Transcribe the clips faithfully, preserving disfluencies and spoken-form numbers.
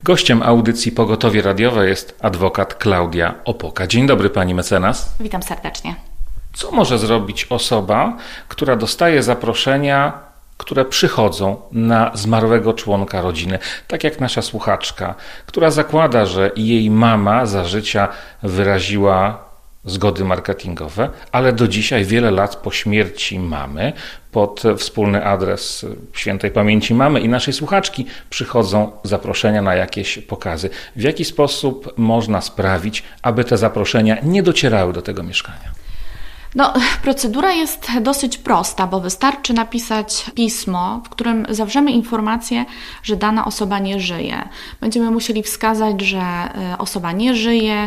Gościem audycji Pogotowie Radiowe jest adwokat Klaudia Opoka. Dzień dobry, pani mecenas. Witam serdecznie. Co może zrobić osoba, która dostaje zaproszenia, które przychodzą na zmarłego członka rodziny? Tak jak nasza słuchaczka, która zakłada, że jej mama za życia wyraziła zgody marketingowe, ale do dzisiaj, wiele lat po śmierci mamy, pod wspólny adres świętej pamięci mamy i naszej słuchaczki przychodzą zaproszenia na jakieś pokazy. W jaki sposób można sprawić, aby te zaproszenia nie docierały do tego mieszkania? No, procedura jest dosyć prosta, bo wystarczy napisać pismo, w którym zawrzemy informację, że dana osoba nie żyje. Będziemy musieli wskazać, że osoba nie żyje,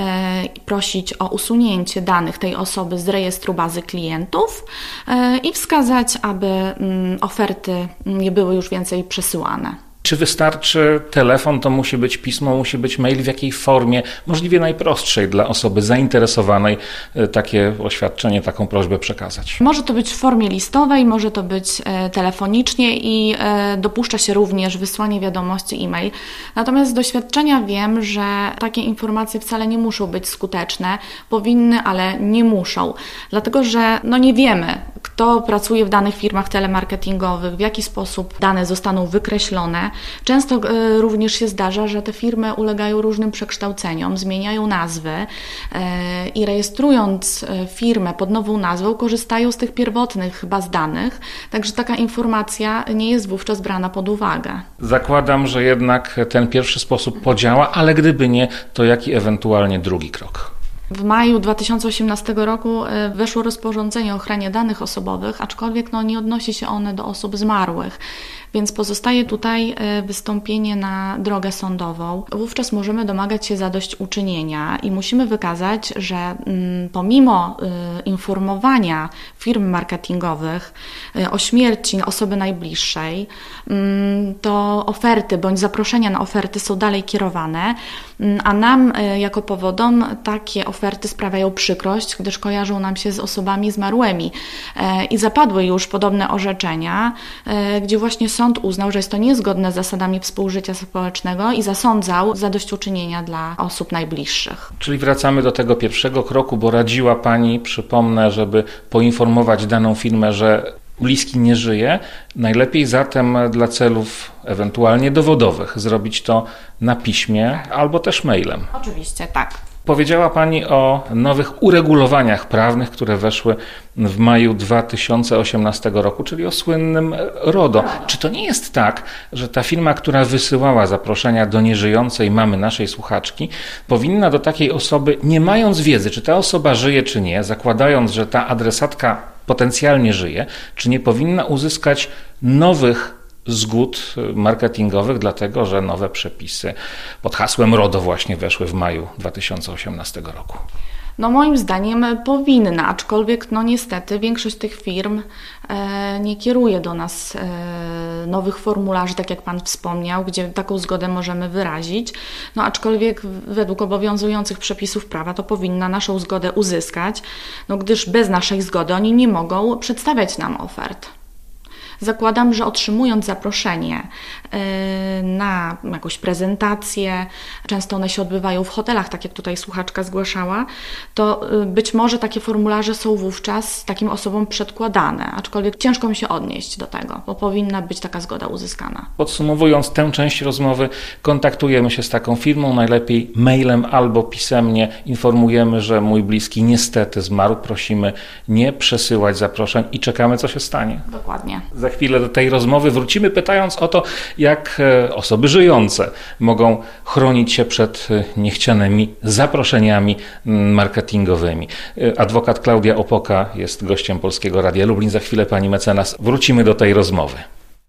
prosić o usunięcie danych tej osoby z rejestru bazy klientów i wskazać, aby oferty nie były już więcej przesyłane. Czy wystarczy telefon, to musi być pismo, musi być mail, w jakiej formie, możliwie najprostszej dla osoby zainteresowanej, takie oświadczenie, taką prośbę przekazać? Może to być w formie listowej, może to być telefonicznie i dopuszcza się również wysłanie wiadomości e-mail. Natomiast z doświadczenia wiem, że takie informacje wcale nie muszą być skuteczne, powinny, ale nie muszą. Dlatego, że no nie wiemy, kto pracuje w danych firmach telemarketingowych, w jaki sposób dane zostaną wykreślone. Często y, również się zdarza, że te firmy ulegają różnym przekształceniom, zmieniają nazwy y, i rejestrując firmę pod nową nazwą, korzystają z tych pierwotnych baz danych, także taka informacja nie jest wówczas brana pod uwagę. Zakładam, że jednak ten pierwszy sposób podziała, ale gdyby nie, to jaki ewentualnie drugi krok? W maju dwa tysiące osiemnastego roku weszło rozporządzenie o ochronie danych osobowych, aczkolwiek no, nie odnosi się one do osób zmarłych, więc pozostaje tutaj wystąpienie na drogę sądową. Wówczas możemy domagać się zadośćuczynienia i musimy wykazać, że mm, pomimo y, informowania firm marketingowych y, o śmierci osoby najbliższej, y, to oferty bądź zaproszenia na oferty są dalej kierowane, y, a nam y, jako powodom takie oferty sprawiają przykrość, gdyż kojarzą nam się z osobami zmarłymi. Y, I zapadły już podobne orzeczenia, y, gdzie właśnie sąd uznał, że jest to niezgodne z zasadami współżycia społecznego i zasądzał zadośćuczynienia dla osób najbliższych. Czyli wracamy do tego pierwszego kroku, bo radziła pani, przypomnę, żeby poinformować daną firmę, że bliski nie żyje. Najlepiej zatem dla celów ewentualnie dowodowych zrobić to na piśmie albo też mailem. Oczywiście, tak. Powiedziała pani o nowych uregulowaniach prawnych, które weszły w maju dwa tysiące osiemnastego roku, czyli o słynnym RODO. Czy to nie jest tak, że ta firma, która wysyłała zaproszenia do nieżyjącej mamy naszej słuchaczki, powinna do takiej osoby, nie mając wiedzy, czy ta osoba żyje, czy nie, zakładając, że ta adresatka potencjalnie żyje, czy nie powinna uzyskać nowych zgód marketingowych, dlatego że nowe przepisy pod hasłem RODO właśnie weszły w maju dwa tysiące osiemnastego roku? No moim zdaniem powinna, aczkolwiek no niestety większość tych firm e, nie kieruje do nas e, nowych formularzy, tak jak Pan wspomniał, gdzie taką zgodę możemy wyrazić. No aczkolwiek według obowiązujących przepisów prawa to powinna naszą zgodę uzyskać, no gdyż bez naszej zgody oni nie mogą przedstawiać nam ofert. Zakładam, że otrzymując zaproszenie na jakąś prezentację, często one się odbywają w hotelach, tak jak tutaj słuchaczka zgłaszała, to być może takie formularze są wówczas takim osobom przedkładane, aczkolwiek ciężko mi się odnieść do tego, bo powinna być taka zgoda uzyskana. Podsumowując tę część rozmowy, kontaktujemy się z taką firmą, najlepiej mailem albo pisemnie informujemy, że mój bliski niestety zmarł, prosimy nie przesyłać zaproszeń i czekamy, co się stanie. Dokładnie. Za chwilę do tej rozmowy wrócimy, pytając o to, jak osoby żyjące mogą chronić się przed niechcianymi zaproszeniami marketingowymi. Adwokat Klaudia Opoka jest gościem Polskiego Radia Lublin. Za chwilę pani mecenas, wrócimy do tej rozmowy.